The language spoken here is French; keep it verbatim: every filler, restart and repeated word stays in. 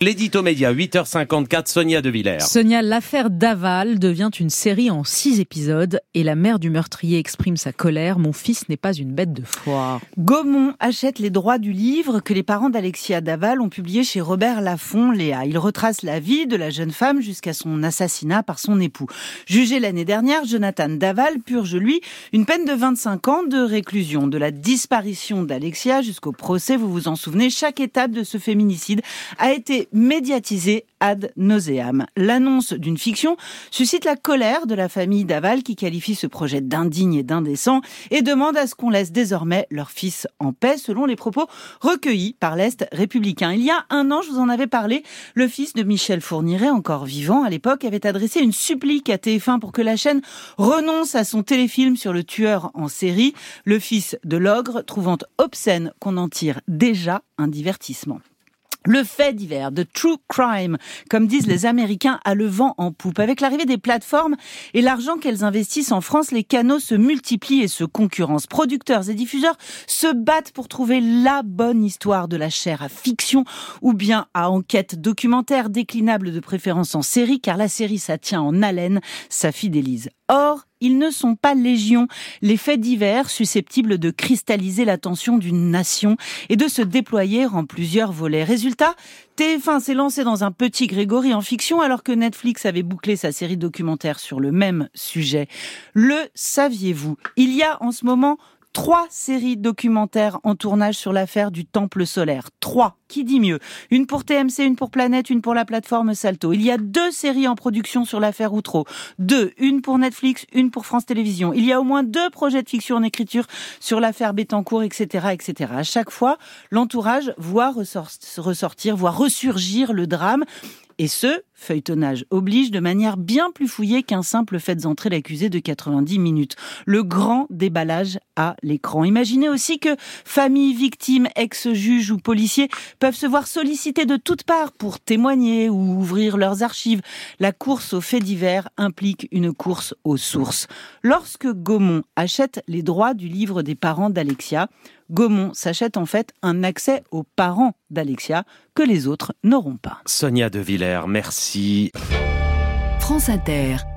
L'édito média, huit heures cinquante-quatre, Sonia De Villers. Sonia, l'affaire Daval devient une série en six épisodes et la mère du meurtrier exprime sa colère. Mon fils n'est pas une bête de foire. Gaumont achète les droits du livre que les parents d'Alexia Daval ont publié chez Robert Laffont, Léa. Il retrace la vie de la jeune femme jusqu'à son assassinat par son époux. Jugé l'année dernière, Jonathan Daval purge, lui, une peine de vingt-cinq ans de réclusion. De la disparition d'Alexia jusqu'au procès, vous vous en souvenez, chaque étape de ce féminicide a été médiatisé ad nauseam. L'annonce d'une fiction suscite la colère de la famille Daval qui qualifie ce projet d'indigne et d'indécent et demande à ce qu'on laisse désormais leur fils en paix, selon les propos recueillis par l'Est républicain. Il y a un an, je vous en avais parlé, le fils de Michel Fourniret, encore vivant à l'époque, avait adressé une supplique à T F un pour que la chaîne renonce à son téléfilm sur le tueur en série, le fils de l'ogre, trouvant obscène qu'on en tire déjà un divertissement. Le fait divers, de true crime, comme disent les Américains, a le vent en poupe. Avec l'arrivée des plateformes et l'argent qu'elles investissent en France, les canaux se multiplient et se concurrencent. Producteurs et diffuseurs se battent pour trouver la bonne histoire, de la chair à fiction ou bien à enquête documentaire, déclinable de préférence en série, car la série, ça tient en haleine, ça fidélise. Or, ils ne sont pas légion, les faits divers susceptibles de cristalliser l'attention d'une nation et de se déployer en plusieurs volets. Résultat, T F un s'est lancé dans un petit Grégory en fiction alors que Netflix avait bouclé sa série documentaire sur le même sujet. Le saviez-vous ? Il y a en ce moment trois séries documentaires en tournage sur l'affaire du Temple solaire. Trois. Qui dit mieux ? Une pour T M C, une pour Planète, une pour la plateforme Salto. Il y a deux séries en production sur l'affaire Outreau. Deux. Une pour Netflix, une pour France Télévisions. Il y a au moins deux projets de fiction en écriture sur l'affaire Bettencourt, et cetera, et cetera. À chaque fois, l'entourage voit ressortir, voit ressurgir le drame. Et ce, feuilletonnage oblige, de manière bien plus fouillée qu'un simple faites entrer l'accusé de quatre-vingt-dix minutes. Le grand déballage à l'écran. Imaginez aussi que familles, victimes, ex-juges ou policiers peuvent se voir sollicités de toutes parts pour témoigner ou ouvrir leurs archives. La course aux faits divers implique une course aux sources. Lorsque Gaumont achète les droits du livre des parents d'Alexia, Gaumont s'achète en fait un accès aux parents d'Alexia que les autres n'auront pas. Sonia De Villers, merci. France Inter.